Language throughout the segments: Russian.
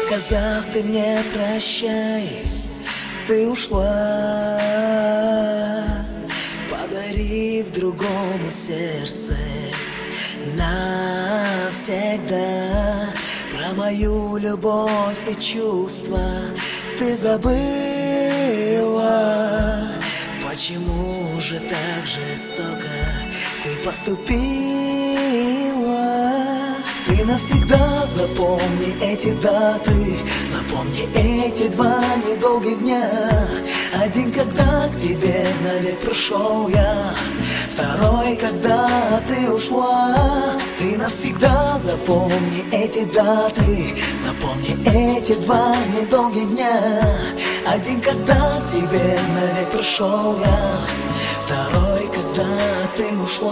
сказав ты мне прощай, ты ушла, подарив другому сердце навсегда. Про мою любовь и чувства ты забыла. Почему же так жестоко ты поступила? Ты навсегда запомни эти даты, запомни эти 2 недолгих дня. Один, когда к тебе навек пришел я, второй, когда ты ушла. Ты навсегда запомни эти даты, запомни эти 2 недолгих дня. Один, когда к тебе навек пришел я, второй, когда ты ушла.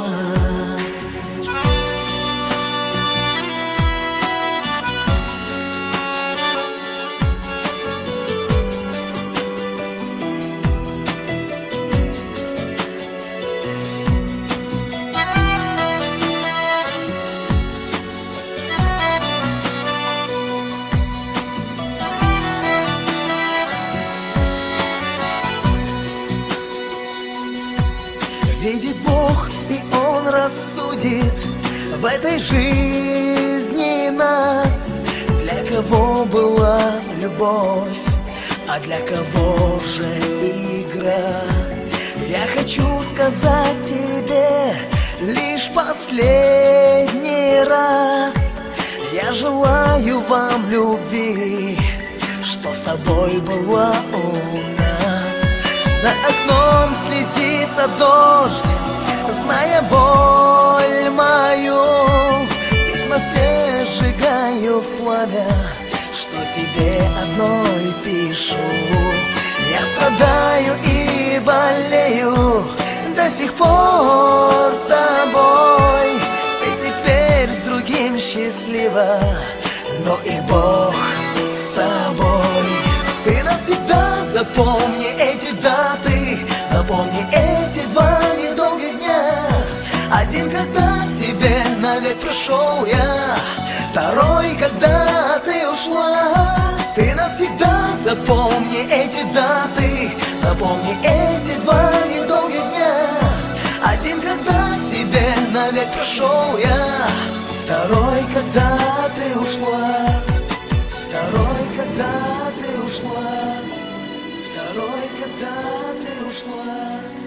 Видит Бог, и Он рассудит в этой жизни нас. Для кого была любовь, а для кого же игра? Я хочу сказать тебе лишь последний раз. Я желаю вам любви, что с тобой была у нас. За окном слезится дождь, зная боль мою. Письма все сжигаю в пламя, что тебе одной пишу. Я страдаю и болею до сих пор тобой. Ты теперь с другим счастлива, но и Бог с тобой. Ты навсегда запомни эти даты, запомни эти 2 недолгих дня. Один, когда к тебе навек пришел я, второй, когда ты ушла. Ты навсегда запомни эти даты, запомни эти 2 недолгих дня. Один, когда к тебе навек пришел я, второй, когда ты ушла. Второй, когда ты ушла. Второй, когда ты ушла.